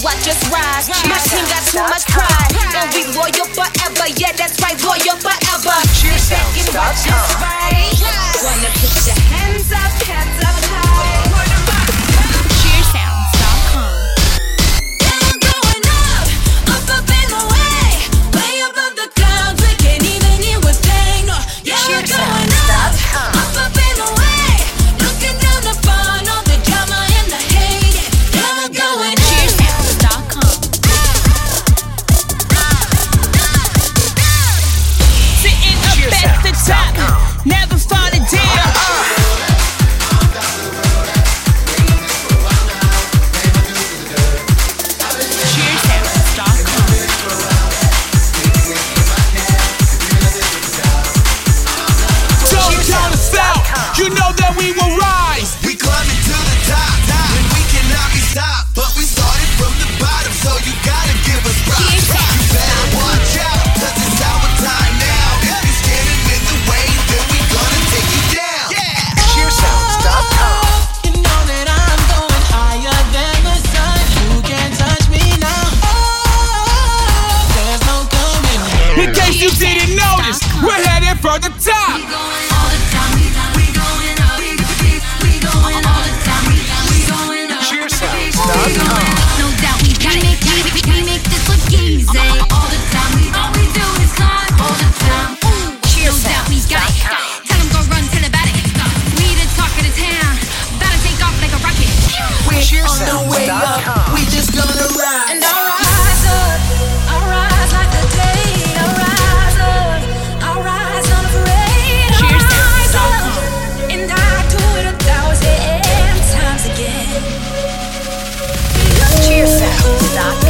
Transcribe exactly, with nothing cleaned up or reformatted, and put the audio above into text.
watch us rise. My team got too much pride, and we loyal forever. Yeah, that's right, loyal forever. Sit back and watch us ride. Wanna put your hands up, hands up high. cheer sounds dot com. Yeah, I'm going up, up, up in the way, way above the clouds. We can't even hear what's playing. No. Yeah, I'm going up, up, up in the way, looking down upon all the drama and the hate. Yeah, I'm going up. cheer sounds dot com. Sitting up at the top, never falling down. cheer sounds dot com. Don't count us out. You know that we will rise. We climbing to the top, when we cannot be stopped. But we started from the bottom, so you gotta give us props. You better watch out, cause it's our time now. If you're standing in the way, then we gonna take you down. cheer sounds dot com. You know that I'm going higher than the sun. You can't touch me now. There's no coming. In case you didn't notice, we're headed for the top. We going all the time. We going up. We we going all the time. We going up. cheer sounds dot com. No doubt we got it. We make, we make this look easy. All the time. We all we do is climb all the time. No doubt we got it. Tell 'em go run, tell about it. We the talk of the town. About to take off like a rocket. We're on the way up. We just gonna ride. And I'll rise up. I'll rise like the day. I'll rise up. I'll rise unafraid. I'll cheer rise sounds dot up. com. And I'll do it a thousand times again. cheer sounds dot com.